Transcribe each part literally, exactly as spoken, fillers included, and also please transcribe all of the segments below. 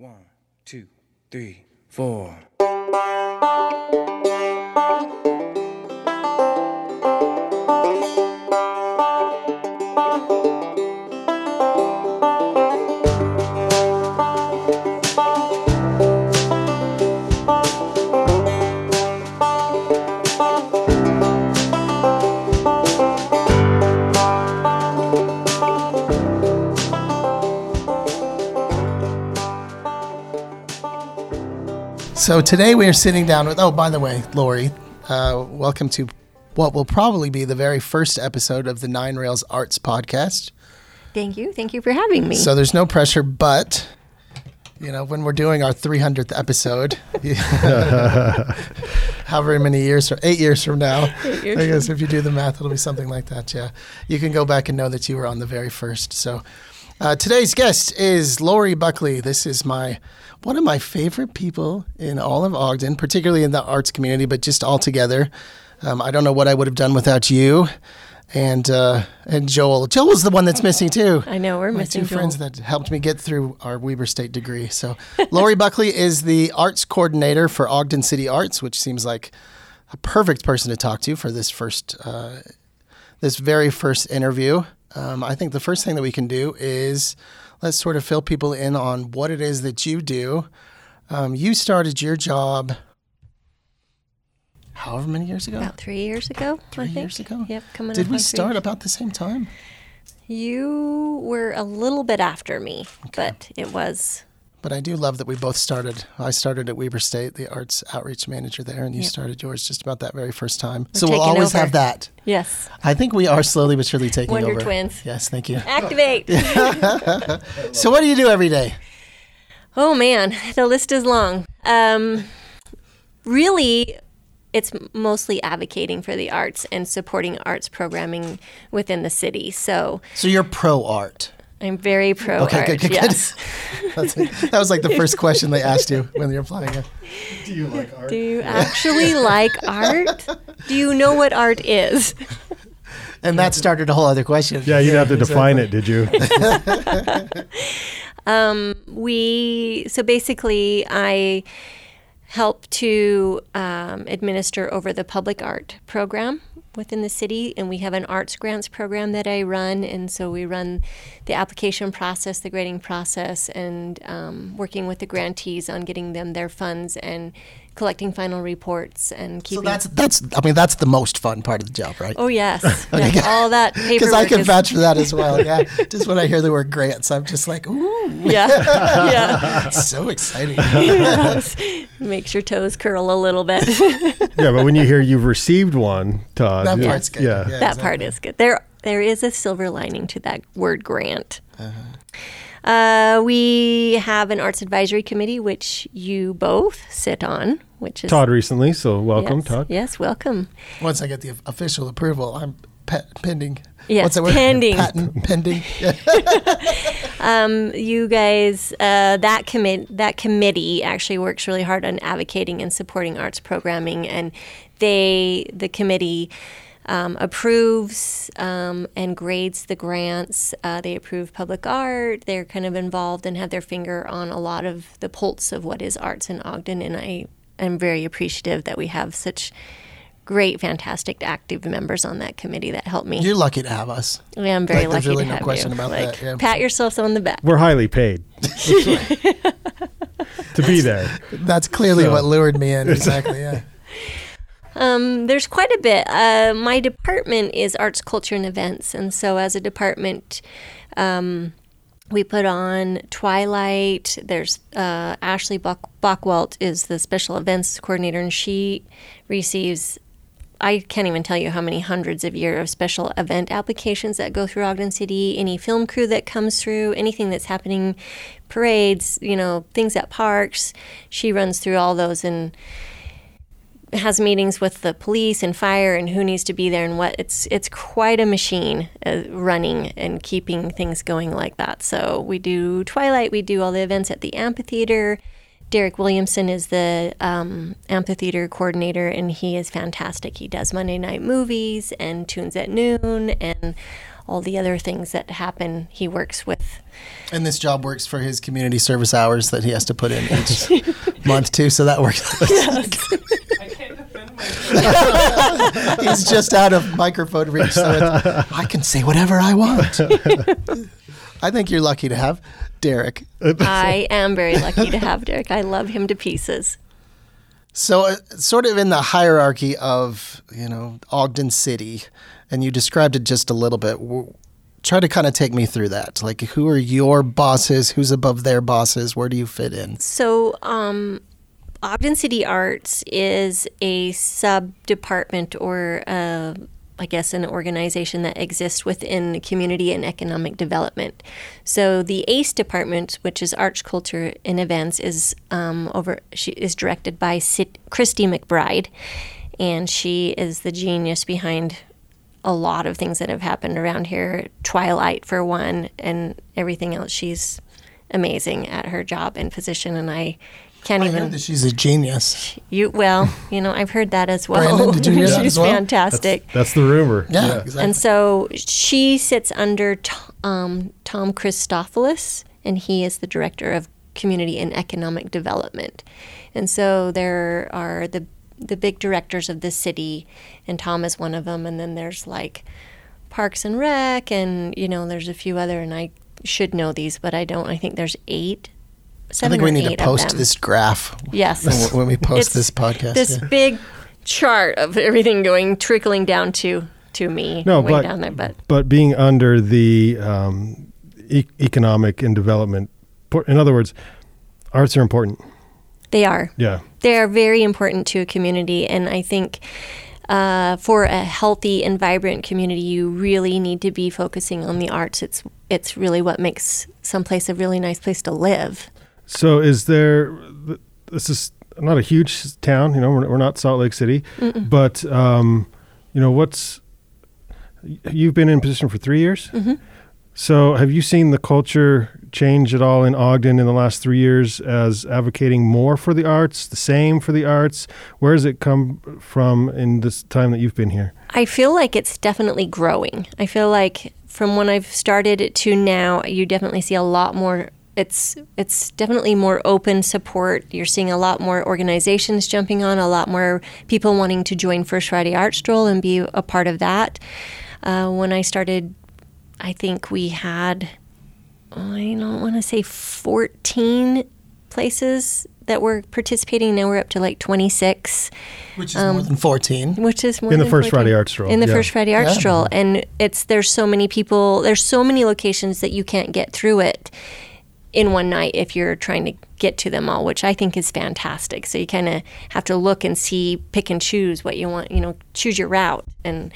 One, two, three, four. So today we are sitting down with, oh, by the way, Lori, uh, welcome to what will probably be the very first episode of the Nine Rails Arts podcast. Thank you. Thank you for having me. So there's no pressure, but, you know, when we're doing our three hundredth episode, however many years, or eight years from now, years I guess if you do the math, it'll be something like that, yeah. You can go back and know that you were on the very first. So uh, today's guest is Lori Buckley. This is my... one of my favorite people in all of Ogden, particularly in the arts community, but just all together. Um, I don't know what I would have done without you and uh, and Joel. Joel's the one that's missing too. I know, we're my missing two Joel. friends that helped me get through our Weber State degree. So Lori Buckley is the arts coordinator for Ogden City Arts, which seems like a perfect person to talk to for this first, uh, this very first interview. Um, I think the first thing that we can do is let's sort of fill people in on what it is that you do. Um, you started your job however many years ago? About three years ago, Three I think. years ago? Yep, coming Did up we on three start years. about the same time? You were a little bit after me, Okay. but it was... But I do love that we both started. I started at Weber State, the arts outreach manager there, and you Yep. started yours just about that very first time. We're so we'll taking always over. have that. Yes. I think we are slowly but surely taking Wonder over. Twins. Yes, thank you. Activate! So what do you do every day? Oh, man, the list is long. Um, really, it's mostly advocating for the arts and supporting arts programming within the city. So So you're pro-art. I'm very pro Okay, art. good, good, yes. good. That's, that was like the first question they asked you when you're applying it. Do you like art? Do you actually like art? Do you know what art is? And that started a whole other question. Yeah, you'd have to define exactly. it, did you? Um, we so basically, I help to um, administer over the public art program within the city, and we have an arts grants program that I run, and so we run the application process, the grading process, and um, working with the grantees on getting them their funds and collecting final reports and So keeping. that's that's. I mean, that's the most fun part of the job, right? Oh yes, yeah, all that paperwork. Because I can is- vouch for that as well. Yeah, just when I hear the word grants, I'm just like, ooh, Yeah, yeah. it's so exciting. Yes. Makes your toes curl a little bit. Yeah, but when you hear you've received one, Todd. That yeah, part's good. Yeah. Yeah. That part exactly. is good. There, there is a silver lining to that word grant. Uh, we have an arts advisory committee, which you both sit on, which is Todd recently, so welcome, yes, Todd. Yes, welcome. Once I get the official approval, I'm pe- pending. Yes, What's that word? pending. Patent pending. Yeah. Um, you guys, uh, that commit that committee actually works really hard on advocating and supporting arts programming, and they, the committee. Um, approves um, and grades the grants. Uh, they approve public art. They're kind of involved and have their finger on a lot of the pulse of what is arts in Ogden. And I am very appreciative that we have such great, fantastic, active members on that committee that help me. You're lucky to have us. Yeah, I'm very Like, there's lucky really to no have question you. about like, that, yeah. Pat yourselves on the back. We're highly paid to be there. That's clearly So- what lured me in. Exactly. Yeah. Um, there's quite a bit. Uh, my department is arts, culture, and events, and so as a department, um, we put on Twilight. There's uh, Ashley Bach- Bachwalt is the special events coordinator, and she receives, I can't even tell you how many hundreds of years of special event applications that go through Ogden City. Any film crew that comes through, anything that's happening, parades, you know, things at parks. She runs through all those and has meetings with the police and fire and who needs to be there and what. It's it's quite a machine uh, running and keeping things going like that. So we do Twilight, we do all the events at the amphitheater. Derek Williamson is the um, amphitheater coordinator, and he is fantastic. He does Monday night movies and Tunes at Noon and all the other things that happen. He works with. And this job works for his community service hours that he has to put in each month too, so that works. Yes. I can't defend myself. He's just out of microphone reach, so it's, I can say whatever I want. I think you're lucky to have Derek. I am very lucky to have Derek. I love him to pieces. So uh, sort of in the hierarchy of, you know, Ogden City, and you described it just a little bit. W- Try to kind of take me through that. Like, who are your bosses? Who's above their bosses? Where do you fit in? So, um, Ogden City Arts is a sub-department or, uh, I guess, an organization that exists within community and economic development. So the ACE department, which is Arts, Culture, and Events, is um, over. She is directed by Sid- Christy McBride, and she is the genius behind a lot of things that have happened around here. Twilight, for one, and everything else. She's amazing at her job and position, and I can't I even. heard that she's a genius. You well, you know, I've heard that as well. Brandon, did you hear that She's as well? fantastic. That's, that's the rumor. Yeah, exactly. And so she sits under t- um, Tom Christophilus, and he is the director of community and economic development. And so there are the the big directors of the city, and Tom is one of them. And then there's like Parks and Rec, and you know, there's a few other, and I should know these, but I don't. I think there's eight. I Seven think we or need eight to of post them. this graph Yes. when- when we post It's this podcast. This yeah. big chart of everything going trickling down to to me No, way but down there, but but being under the um, e- economic and development, por- in other words, arts are important. they are. Yeah. They are very important to a community, and I think uh, for a healthy and vibrant community, you really need to be focusing on the arts. It's it's really what makes someplace a really nice place to live. So is there? This is not a huge town. You know, we're, we're not Salt Lake City, Mm-mm. but um, you know, what's you've been in position for three years. Mm-hmm. So have you seen the culture change at all in Ogden in the last three years as advocating more for the arts, the same for the arts? Where does it come from in this time that you've been here? I feel like it's definitely growing. I feel like from when I've started to now, you definitely see a lot more. It's it's definitely more open support. You're seeing a lot more organizations jumping on, a lot more people wanting to join First Friday Art Stroll and be a part of that. Uh, when I started, I think we had, I don't want to say fourteen places that were participating. Now we're up to like twenty-six. Which is more than fourteen. Which is more In the than First fourteen. Friday Art Stroll, In the yeah. First Friday Art Yeah. Stroll, and it's there's so many people. There's so many locations that you can't get through it in one night if you're trying to get to them all, which I think is fantastic. So you kind of have to look and see, pick and choose what you want. You know, choose your route. And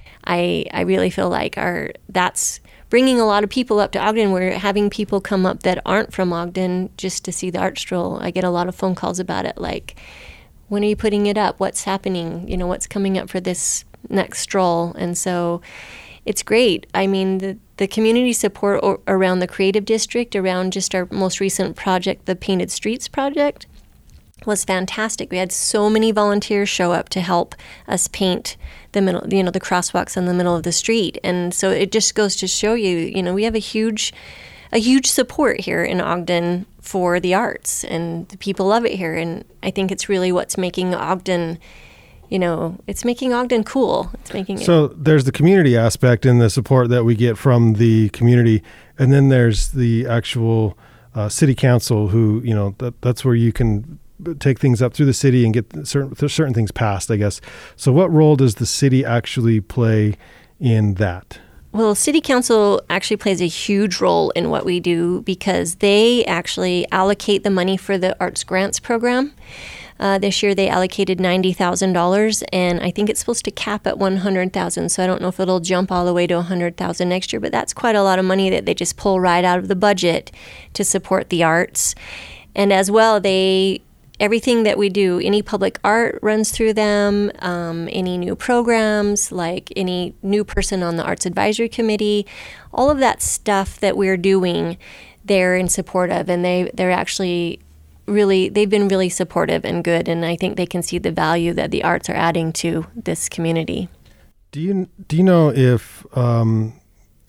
I I really feel like our that's bringing a lot of people up to Ogden. We're having people come up that aren't from Ogden just to see the art stroll. I get a lot of phone calls about it, like, when are you putting it up? What's happening? You know, what's coming up for this next stroll? And so it's great. I mean, the, the community support o- around the Creative District, around just our most recent project, the Painted Streets project, was fantastic. We had so many volunteers show up to help us paint the middle, you know, the crosswalks in the middle of the street. And so it just goes to show you, you know, we have a huge, a huge support here in Ogden for the arts, and the people love it here. And I think it's really what's making Ogden, you know, it's making Ogden cool. It's making it. So there's the community aspect and the support that we get from the community, and then there's the actual uh, city council, who, you know, that, that's where you can take things up through the city and get certain certain things passed, I guess. So what role does the city actually play in that? Well, City Council actually plays a huge role in what we do because they actually allocate the money for the Arts Grants program. Uh, this year they allocated ninety thousand dollars, and I think it's supposed to cap at one hundred thousand dollars, so I don't know if it'll jump all the way to one hundred thousand dollars next year, but that's quite a lot of money that they just pull right out of the budget to support the arts. And as well, they everything that we do, any public art runs through them, um, any new programs, like any new person on the Arts Advisory Committee, all of that stuff that we're doing, they're in support of, and they, they're actually really, they've been really supportive and good, and I think they can see the value that the arts are adding to this community. Do you do you know if um,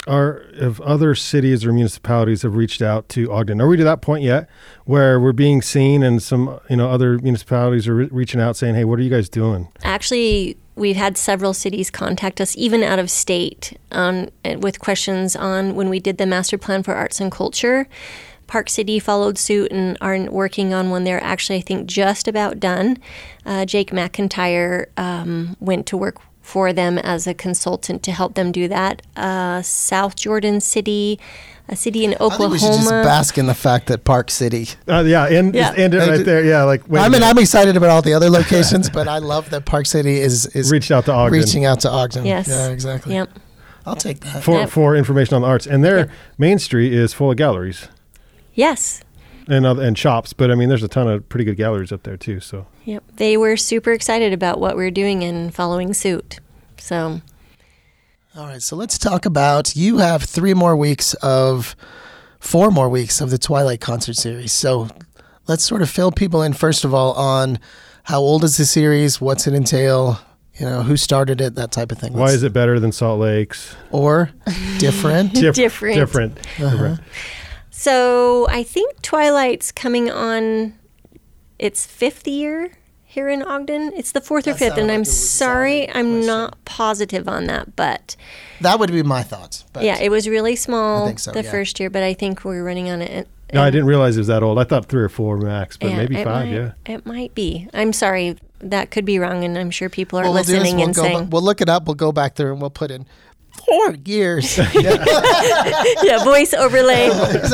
are if other cities or municipalities have reached out to Ogden? Are we to that point yet where we're being seen and some, you know, other municipalities are re- reaching out saying, hey, what are you guys doing? Actually, we've had several cities contact us, even out of state, um, with questions on when we did the master plan for arts and culture. Park City followed suit and are working on one. They're actually, I think, just about done. Uh, Jake McIntyre um, went to work for them as a consultant to help them do that. Uh, South Jordan City, a city in Oklahoma. I think we should just bask in the fact that Park City. Uh, yeah, and Yeah. just end it right there. Yeah, like wait I a mean, minute. I'm excited about all the other locations, but I love that Park City is is reached out to Ogden reaching out to Ogden. Yes. Yeah, exactly. Yep. I'll take that. for Yep. for information on the arts, and their Yep. main street is full of galleries Yes. and other, and shops. But I mean, there's a ton of pretty good galleries up there too. So Yep. They were super excited about what we're doing and following suit. So All right, so let's talk about, you have three more weeks of, four more weeks of the Twilight concert series. So let's sort of fill people in, first of all, on how old is the series, what's it entail, you know, who started it, that type of thing. why is it better than Salt Lake's? Or different? Dif- Different. Different. Different. So I think Twilight's coming on its fifth year here in Ogden. It's the fourth or That fifth, sounded and like I'm it was a sorry, solid I'm question. not positive on that, but That would be my thoughts. But yeah, it was really small I think so, the yeah. first year, but I think we're running on it. No, I didn't realize it was that old. I thought three or four max, but Yeah, maybe it five. might- Yeah. It might be. I'm sorry, that could be wrong, and I'm sure people are what we'll do is listening we'll and go saying, ba- we'll look it up, we'll go back there and we'll put in four years. yeah, voice overlay.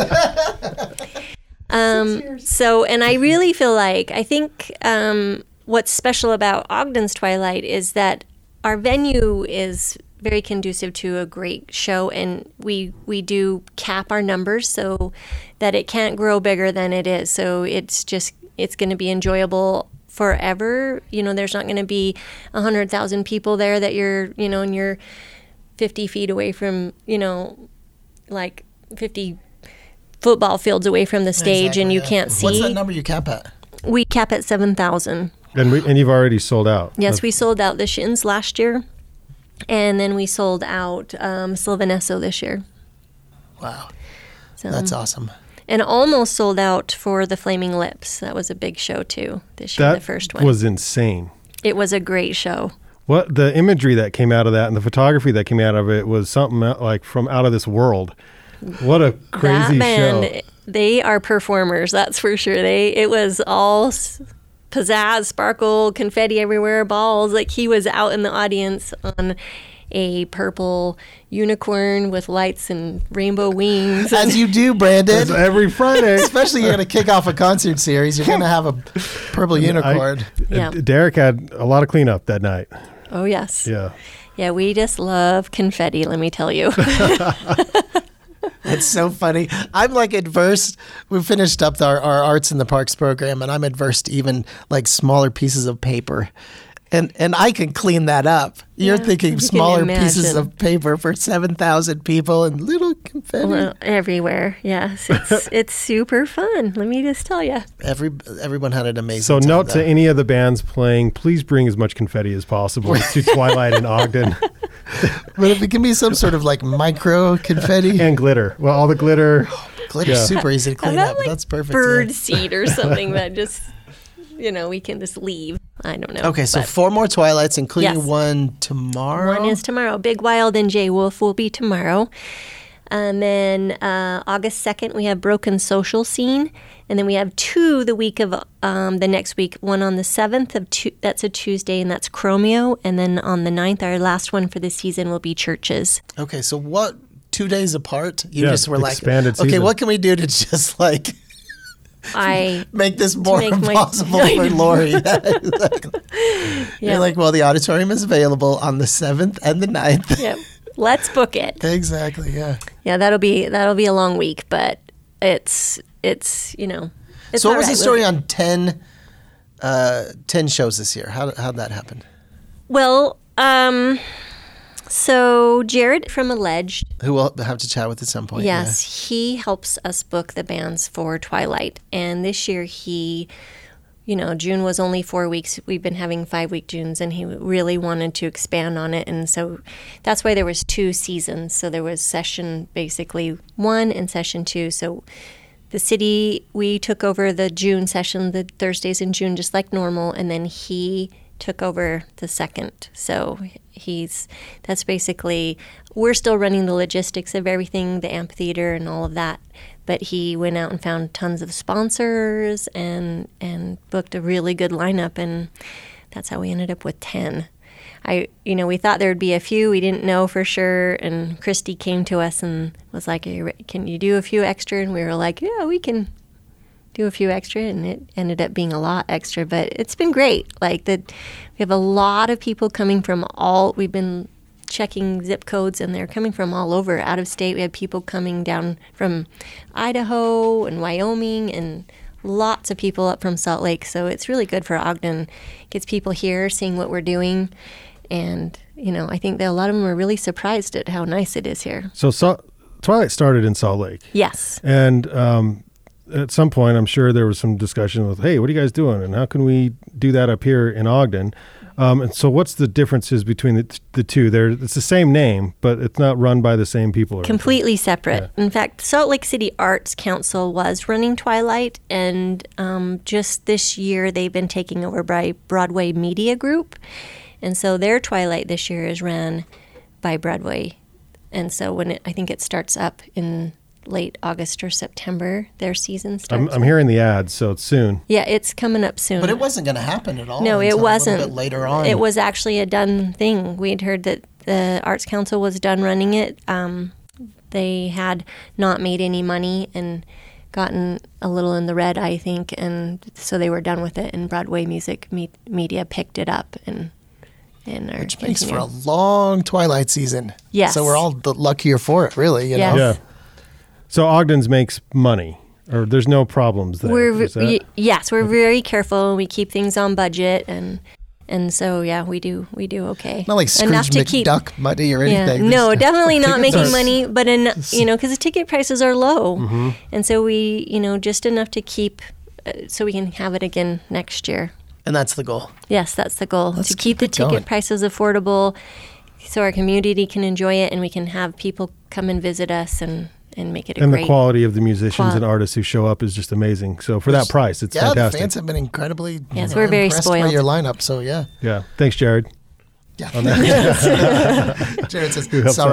um, so, and I really feel like, I think um, what's special about Ogden's Twilight is that our venue is very conducive to a great show, and we we do cap our numbers so that it can't grow bigger than it is. So it's just, it's going to be enjoyable forever. You know, there's not going to be a hundred thousand people there that you're, you know, and you're fifty feet away from, you know, like fifty football fields away from the stage, Exactly, and you yeah. can't see. What's that number you cap at? We cap at seven thousand. And we, and you've already sold out. Yes, we sold out the Shins last year, and then we sold out um, Sylvanesso this year. Wow, So, that's awesome. and almost sold out for the Flaming Lips. That was a big show too this year, That the first one. was insane. It was a great show. What the imagery that came out of that and the photography that came out of it was something out- like from out of this world. What a crazy that band, show! they are performers, that's for sure. They it was all s- pizzazz, sparkle, confetti everywhere, balls. Like he was out in the audience on a purple unicorn with lights and rainbow wings. As you do, Brandon. It's every Friday. Especially you're going to kick off a concert series. You're going to have a purple unicorn. I, Yeah. Derek had a lot of cleanup that night. Oh yes, Yeah. yeah. We just love confetti. Let me tell you. It's so funny. I'm like adverse. We finished up our, our Arts in the Parks program, and I'm adverse to even like smaller pieces of paper. And and I can clean that up. You're Yeah, thinking you can smaller pieces imagine. of paper for seven thousand people and little confetti. Well, everywhere. Yes, it's it's super fun. Let me just tell you. Every Everyone had an amazing So time, note though. to any of the bands playing, please bring as much confetti as possible to Twilight in Ogden But if it can be some sort of like micro confetti, and glitter. Well, all the glitter. glitter's Yeah. super easy to How clean about up. like That's perfect. bird yeah. seed or something that just, you know, we can just leave. I don't know. Okay, so but four more Twilights, including Yes. one tomorrow. one is tomorrow. Big Wild and Jay Wolf will be tomorrow. And then uh, August second, we have Broken Social Scene. And then we have two the week of um, the next week. One on the seventh, of tu- that's a Tuesday, and that's Chromeo. And then on the ninth, our last one for the season will be Churches. Okay, so what? Two days apart? You Yeah, just were like, expanded okay, season. what can we do to just like I make this more make my- impossible I for know. Lori? exactly. Yeah. You're like, well, the auditorium is available on the seventh and the ninth. Yep. Let's book it. Exactly. Yeah. Yeah, that'll be that'll be a long week, but it's it's you know. It's so, what all was right. the story on ten, uh, ten shows this year? How how'd that happen? Well, um, so Jared from Alleged, Who we'll have to chat with at some point. yeah. yes, he helps us book the bands for Twilight, and this year he you know, June was only four weeks. We've been having five-week Junes, and he really wanted to expand on it. And so that's why there was two seasons. So there was session basically one and session two. So the city, we took over the June session, the Thursdays in June, just like normal, and then he took over the second. So he's, that's basically, we're still running the logistics of everything, the amphitheater and all of that. But he went out and found tons of sponsors and and booked a really good lineup, and that's how we ended up with ten. I, you know, we thought there would be a few. We didn't know for sure, and Christy came to us and was like, "Can you do a few extra?" And we were like, "Yeah, we can do a few extra," and it ended up being a lot extra. But it's been great. Like that, we have a lot of people coming from all. We've been checking zip codes, and they're coming from all over, out of state. We had people coming down from Idaho and Wyoming, and lots of people up from Salt Lake. So it's really good for Ogden. Gets people here seeing what we're doing, and you know, I think that a lot of them are really surprised at how nice it is here. So, so Twilight started in Salt Lake. Yes. And um, at some point, I'm sure there was some discussion with, hey, what are you guys doing? And how can we do that up here in Ogden? Um, and so what's the differences between the, the two? There, it's the same name, but it's not run by the same people. Or Completely anything. separate. Yeah. In fact, Salt Lake City Arts Council was running Twilight, and um, just this year they've been taking over by Broadway Media Group. And so their Twilight this year is ran by Broadway. And so when it, I think it starts up in late August or September, their season starts. I'm, I'm hearing the ads, so it's soon. Yeah, it's coming up soon. But it wasn't going to happen at all. No, it wasn't. A little bit later on. It was actually a done thing. We had heard that the Arts Council was done running it. Um, they had not made any money and gotten a little in the red, I think, and so they were done with it. And Broadway Music me- Media picked it up, and and are which makes for a long Twilight season. Yes. So we're all the luckier for it, really. You Yes. know? Yeah. So Ogden's makes money, or there's no problems there. We're Is that- y- yes, we're very careful. We keep things on budget, and and so yeah, we do we do okay. Not like Enough Scrooge to keep. McDuck money or Yeah, anything. no, Just- definitely not Tickets making are- money, but in you know, because the ticket prices are low, Mm-hmm. and so we you know just enough to keep, uh, so we can have it again next year. And that's the goal. Yes, that's the goal, Let's to keep keep the it ticket going. prices affordable, so our community can enjoy it, and we can have people come and visit us and. and make it a and great the quality of the musicians qual- and artists who show up is just amazing. So for that price, it's yeah, fantastic. the fans have been incredibly Yes, you we're very impressed by spoiled. your lineup. So yeah. Yeah. Thanks, Jared. Yeah. On that. Jared says, helps it's all out.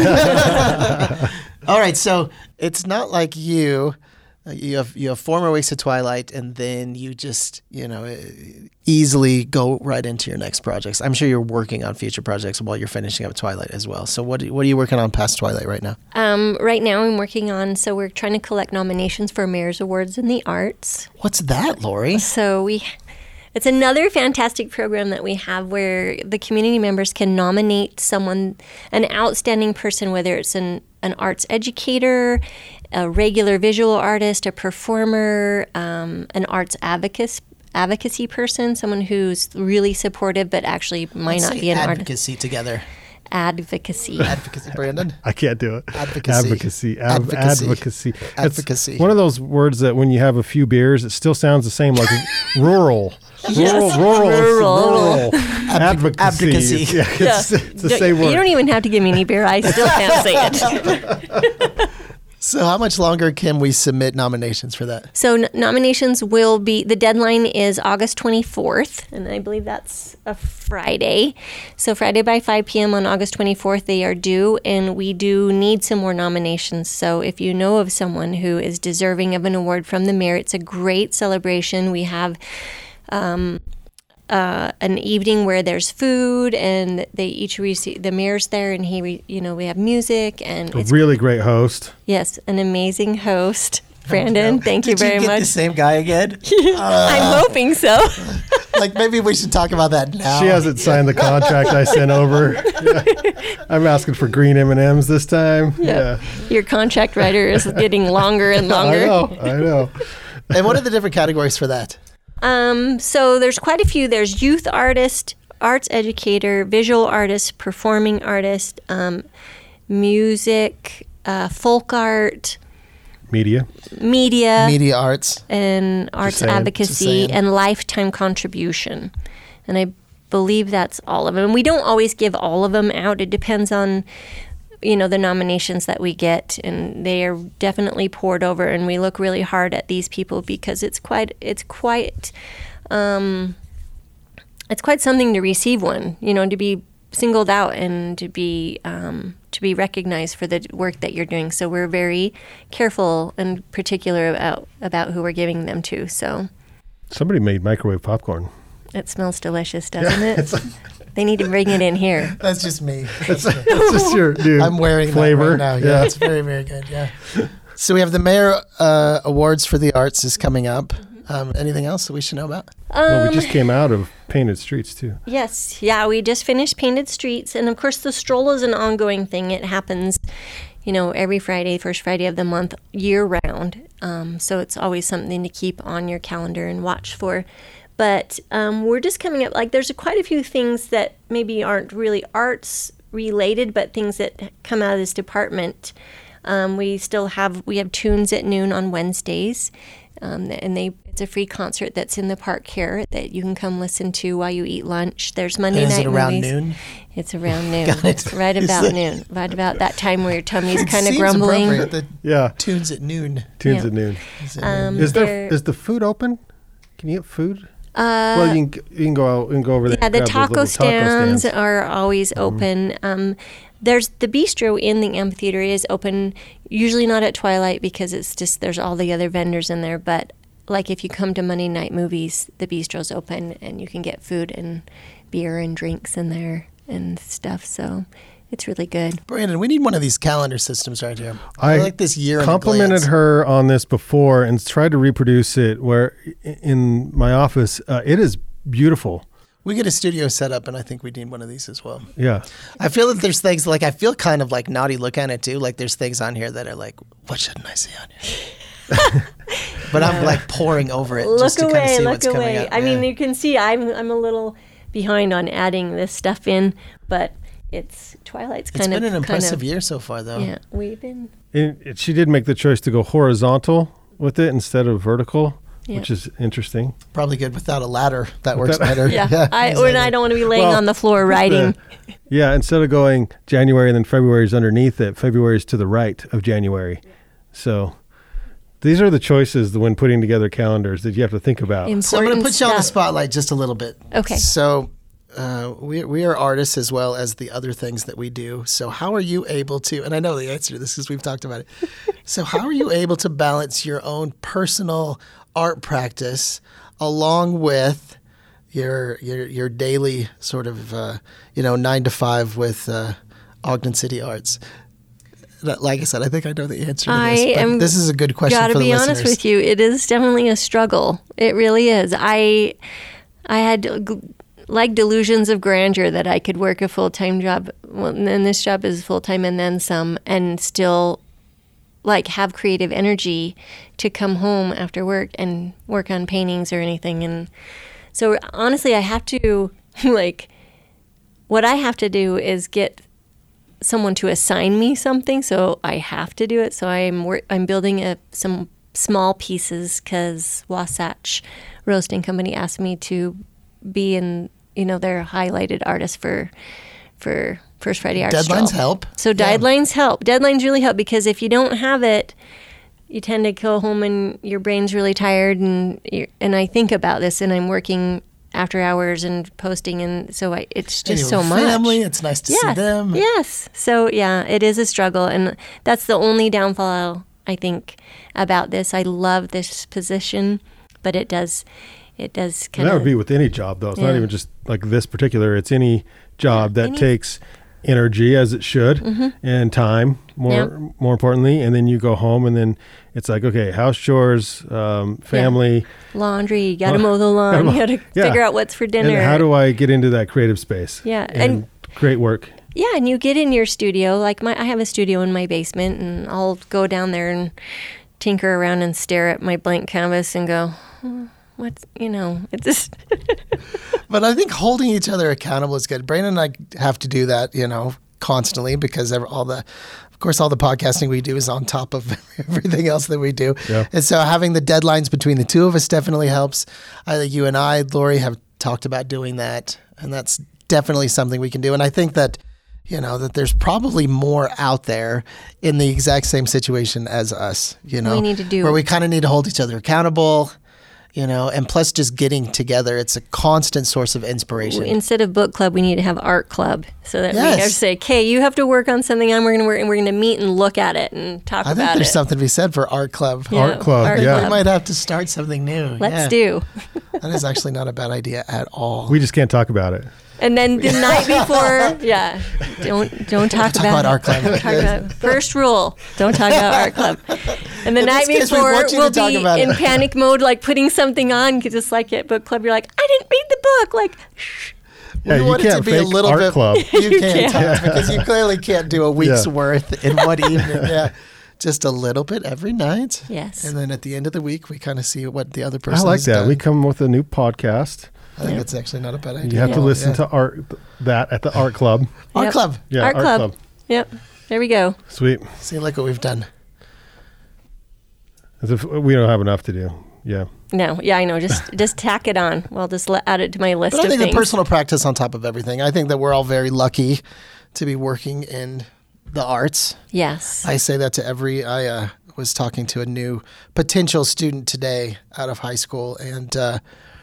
right. All right. So it's not like you, uh, you have, you have four more weeks of Twilight, and then you just, you know, uh, easily go right into your next projects. I'm sure you're working on future projects while you're finishing up Twilight as well. So what, what are you working on past Twilight right now? Um, right now, I'm working on, so we're trying to collect nominations for Mayor's Awards in the Arts. What's that, Lori? So we, it's another fantastic program that we have where the community members can nominate someone, an outstanding person, whether it's an, an arts educator, a regular visual artist, a performer, um, an arts advocacy advocacy person, someone who's really supportive but actually might Let's not say be an artist. advocacy together. Advocacy. Advocacy, Brandon. I can't do it. Advocacy. Advocacy. Ad- Advocacy. advocacy. It's Advocacy. one of those words that when you have a few beers, it still sounds the same, like rural. Rural, rural, Rural. rural. Advocacy. advocacy. It's, yeah, it's, it's the Don't- same word. You don't even have to give me any beer. I still can't say it. So how much longer can we submit nominations for that? So n- nominations will be, the deadline is August twenty-fourth, and I believe that's a Friday. So Friday by five p.m. on August twenty-fourth, they are due, and we do need some more nominations. So if you know of someone who is deserving of an award from the mayor, it's a great celebration. We have um, uh, an evening where there's food, and they each receive, the mayor's there, and he, re, you know, we have music, and a it's, really great host. yes, an amazing host. Brandon, thank you Did very you get much. the same guy again? I'm hoping so. Like maybe we should talk about that now. She hasn't signed the contract I sent over. Yeah. I'm asking for green M and M's this time. Yeah. Your contract writer is getting longer and I longer. know. I know. And what are the different categories for that? Um, so there's quite a few. There's youth artist, arts educator, visual artist, performing artist, um, music, uh, folk art. Media. media, Media arts. and arts saying. Just advocacy saying. and lifetime contribution. And I believe that's all of them. And we don't always give all of them out. It depends on, you know, the nominations that we get, and they are definitely poured over, and we look really hard at these people because it's quite it's quite um, it's quite something to receive one, you know, to be singled out and to be um, to be recognized for the work that you're doing. So we're very careful and particular about about who we're giving them to. So Somebody made microwave popcorn. it smells delicious, doesn't it? They need to bring it in here. That's just me. That's just your new I'm wearing flavor. that right now. Yeah, it's very, very good. Yeah. So we have the Mayor uh, Awards for the Arts is coming up. Um, anything else that we should know about? Well, we Um, just came out of Painted Streets too. Yes, yeah, we just finished Painted Streets, and of course the stroll is an ongoing thing. It happens, you know, every Friday, first Friday of the month, year round. Um, so it's always something to keep on your calendar and watch for. But um, we're just coming up, like there's quite a few things that maybe aren't really arts related, but things that come out of this department. Um, we still have, we have Tunes at noon on Wednesdays. Um, and they it's a free concert that's in the park here that you can come listen to while you eat lunch. There's Monday And is night it around movies. noon? It's around noon. Got it. It's right Is about that- noon. Right about that time where your tummy's kind of Seems grumbling. appropriate, The Yeah, tunes at noon. tunes Yeah. at noon. Is it Um, noon? Is there there- is the food open? Can you get food? Uh, well, you can you can go out and go over there. yeah, and the grab those taco little stands, stands. Mm-hmm. are always open. Um, there's the bistro in the amphitheater is open, usually not at twilight because it's just there's all the other vendors in there. But like if you come to Monday night movies, the bistro's open and you can get food and beer and drinks in there and stuff. So it's really good. Brandon, we need one of these calendar systems right here. I like this year. in a complimented glance. her on this before and tried to reproduce it. Where i- in my office, uh, it is beautiful. We get a studio set up, and I think we need one of these as well. Yeah, I feel that there's things like I feel kind of like naughty look at it too. Like there's things on here that are like, what shouldn't I see on here? But I'm like pouring over it Look just to kind of away, see look what's coming away. out. I mean, Yeah. you can see I'm I'm a little behind on adding this stuff in, but it's Twilight's it's kind been of an impressive kind of, year so far, though. Yeah, we've been. it, it, she did make the choice to go horizontal with it instead of vertical, Yeah. which is interesting. Probably good without a ladder. That works Without- better. Yeah, I when exactly. I don't want to be laying Well, on the floor writing. The- yeah, instead of going January and then February is underneath it, February is to the right of January. So these are the choices when putting together calendars that you have to think about. Important So I'm going to put you on the stuff. spotlight just a little bit. Okay. So uh, we we are artists as well as the other things that we do. So how are you able to? And I know the answer to this because we've talked about it. So how are you able to balance your own personal art practice along with your your your daily sort of uh, you know nine to five with uh, Ogden City Arts? That- Like I said, I think I know the answer to I this. But am this is a good question Gotta for the be listeners. honest with you, it is definitely a struggle. It really is. I I had g- like delusions of grandeur that I could work a full time job, well, and then this job is full time and then some, and still like have creative energy to come home after work and work on paintings or anything. And so honestly, I have to like what I have to do is get someone to assign me something, so I have to do it. So I'm wor- I'm building a, some small pieces because Wasatch Roasting Company asked me to be in, you know, their highlighted artist for for First Friday Art Deadlines Stroll. help. So Yeah. deadlines help. Deadlines really help because if you don't have it, you tend to go home and your brain's really tired. And you're, and I think about this, and I'm working after hours and posting, and so I, it's And just your so much. family, it's nice to see Yes, them. yes. So yeah, it is a struggle, and that's the only downfall I think about this. I love this position, but it does, it does And kind that of. would be with any job, though. It's not Yeah. even just like this particular. It's any job that any- takes energy, as it should, and time. More, Yeah. more importantly, and then you go home, and then it's like, okay, house chores, um, family, laundry. You got to Well, mow the lawn. You got to yeah. figure out what's for dinner. and how do I get into that creative space? Yeah, and, and- create work. Yeah, and you get in your studio. Like my, I have a studio in my basement, and I'll go down there and tinker around and stare at my blank canvas and go, "Hmm, "What's you know?" It's just But I think holding each other accountable is good. Brandon and I have to do that, you know, constantly because of all the course, all the podcasting we do is on top of everything else that we do. Yeah. And so having the deadlines between the two of us definitely helps. I think you and I, Lori, have talked about doing that, and that's definitely something we can do. And I think that, you know, that there's probably more out there in the exact same situation as us, you know, We need to do- where we kind of need to hold each other accountable, you know, and plus just getting together, it's a constant source of inspiration. Instead of book club, we need to have art club, so that we Yes. have to say, "Okay, you have to work on something. I'm going to work, and we're going to meet and look at it and talk I think about there's it." something to be said for art club. Yeah, Art club, art yeah. We club. might have to start something new. Let's Yeah. do. That is actually not a bad idea at all. We just can't talk about it. And then the night before, yeah, don't don't talk, talk about art club. Don't talk about, first rule: don't talk about art club. And the In night this case, we before, want you to we'll talk be about in it. panic mode, like putting something on, just like at book club. You're like, I didn't read the book. Like, shh. Yeah, we you want it to can't be a fake little art bit. club. You can't, can't. because you clearly can't do a week's Yeah. worth in one evening. Yeah, just a little bit every night. Yes. And then at the end of the week, we kind of see what the other I person. like has that. done. We come with a new podcast. I think it's actually not a bad idea. You have to Yeah. listen Yeah. to art that at the art club. Art Yep. club. Yeah, Art club. Yep. There we go. Sweet. See, look what we've done. As if we don't have enough to do. Yeah. No, yeah, I know. Just just tack it on. Well, just let, add it to my list But I of think things. the personal practice on top of everything. I think that we're all very lucky to be working in the arts. yes. I say that to every. I uh, was talking to a new potential student today out of high school, and uh,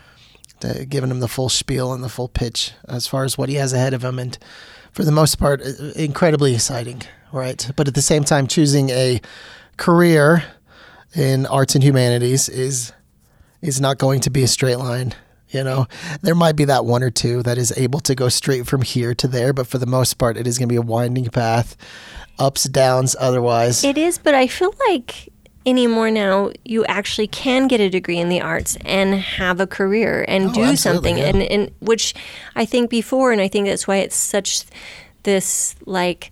to, giving him the full spiel and the full pitch as far as what he has ahead of him, and for the most part, uh, incredibly exciting, right? But at the same time, choosing a career in arts and humanities is is not going to be a straight line. You know, there might be that one or two that is able to go straight from here to there, but for the most part, it is going to be a winding path, ups, downs, otherwise. It is, but I feel like anymore now you actually can get a degree in the arts and have a career and Oh, do absolutely, something, yeah. and and which I think before, and I think that's why it's such this like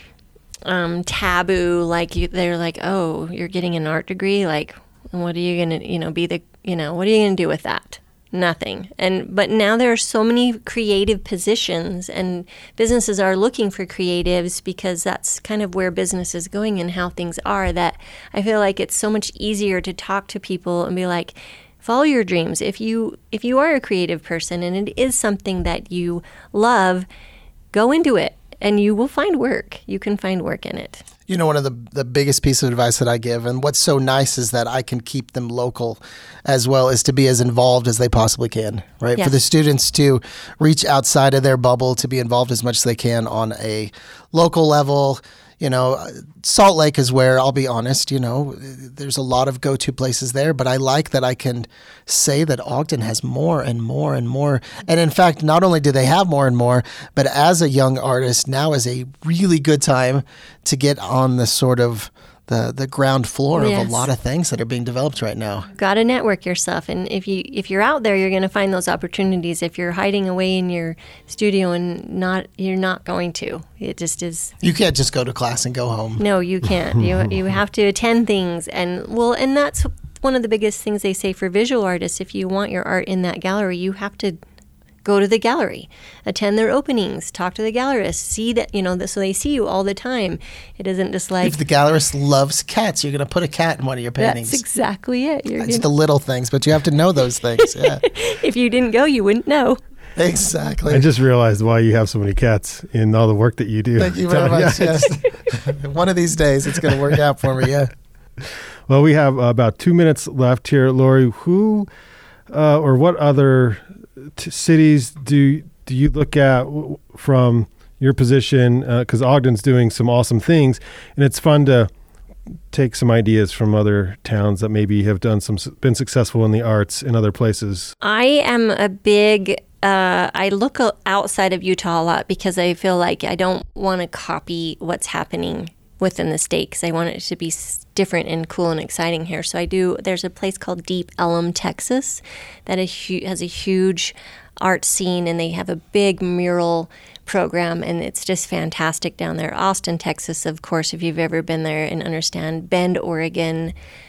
um, taboo. Like you, they're like, oh, you're getting an art degree, like what are you gonna, you know, be the, you know, what are you gonna do with that? Nothing. And but now there are so many creative positions, and businesses are looking for creatives because that's kind of where business is going and how things are, that I feel like it's so much easier to talk to people and be like, follow your dreams. If you if you are a creative person and it is something that you love, go into it and you will find work. You can find work in it. You know, one of the the biggest pieces of advice that I give, and what's so nice is that I can keep them local as well, is to be as involved as they possibly can, right? Yes. For the students to reach outside of their bubble, to be involved as much as they can on a local level. You know, Salt Lake is where, I'll be honest, you know, there's a lot of go-to places there, but I like that I can say that Ogden has more and more and more. And in fact, not only do they have more and more, but as a young artist, now is a really good time to get on the sort of the, the ground floor of Yes. a lot of things that are being developed right now. Got to network yourself, and if you if you're out there, you're going to find those opportunities. If you're hiding away in your studio and not, you're not going to. It just is. You can't just go to class and go home. No, you can't. you you have to attend things, and well, and that's one of the biggest things they say for visual artists. If you want your art in that gallery, you have to go to the gallery, attend their openings, talk to the gallerists, see that, you know, so they see you all the time. It isn't just like, If the gallerist loves cats, you're going to put a cat in one of your paintings. that's exactly it. You're It's gonna- the little things, but you have to know those things. Yeah, if you didn't go, you wouldn't know. exactly. I just realized why you have so many cats in all the work that you do. Thank you very much. Yes. One of these days, it's going to work out for me. Yeah. Well, we have uh, about two minutes left here. Lori, who uh, or what other t- cities do do you look at w- from your position? Because uh, Ogden's doing some awesome things, and it's fun to take some ideas from other towns that maybe have done some been successful in the arts in other places. I am a big, uh, I look o- outside of Utah a lot because I feel like I don't want to copy what's happening within the state because I want it to be s- different and cool and exciting here. So I do, there's a place called Deep Ellum, Texas that is hu- has a huge art scene, and they have a big mural program, and it's just fantastic down there. Austin, Texas, of course, if you've ever been there and understand. Bend, Oregon,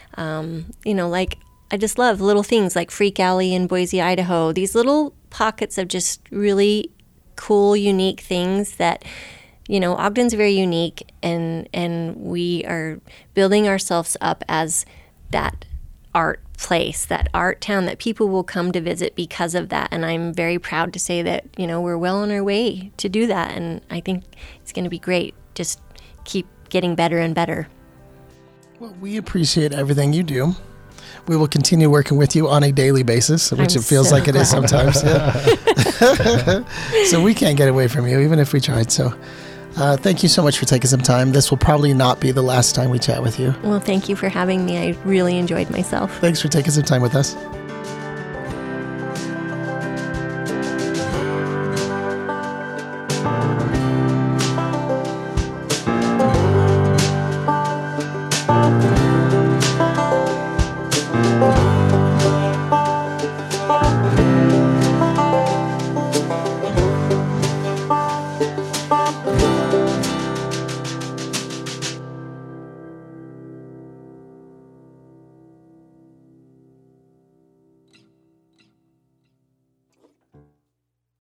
um, you know, like I just love little things like Freak Alley in Boise, Idaho. These little pockets of just really cool, unique things that you know, Ogden's very unique, and and we are building ourselves up as that art place, that art town that people will come to visit because of that. And I'm very proud to say that, you know, we're well on our way to do that. And I think it's going to be great. Just keep getting better and better. Well, we appreciate everything you do. We will continue working with you on a daily basis, which I'm it feels so like it is glad. sometimes. Yeah. So we can't get away from you, even if we tried. So uh, thank you so much for taking some time. This will probably not be the last time we chat with you. Well, thank you for having me. I really enjoyed myself. Thanks for taking some time with us.